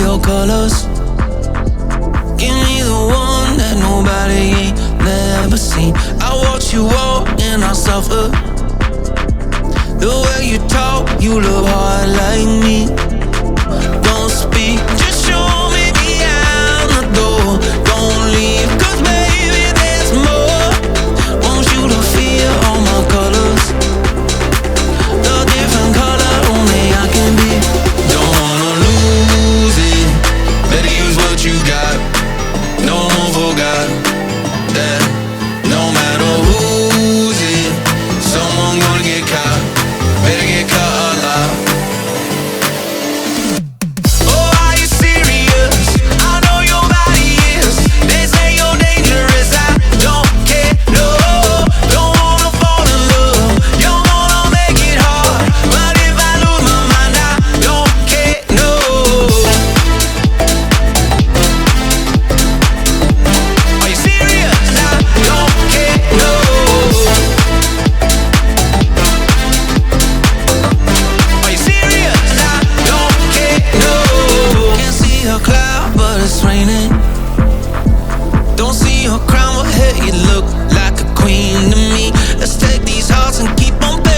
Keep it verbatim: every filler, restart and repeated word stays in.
your colors. Give me the one that nobody ain't never seen. I watch you walk and I suffer. The way you talk, you look hard like me. Don't speak, just show me out the door. Don't leave, cause baby there's more. Want you to feel all my colors. The different color only I can be. Don't wanna lose it. Better use what you got. No one forgot that no matter who's it, someone gonna get caught. Better get caught alive. Oh, are you serious? I know your body is. They say you're dangerous. I don't care, no. Don't wanna fall in love. You wanna make it hard. But if I lose my mind, I don't care, no. Are you serious? I don't care, no. Are you serious? I don't care, no. Can't see a cloud, but it's raining. Don't see your crown, but hey, you look like a queen to me. Let's take these hearts and keep on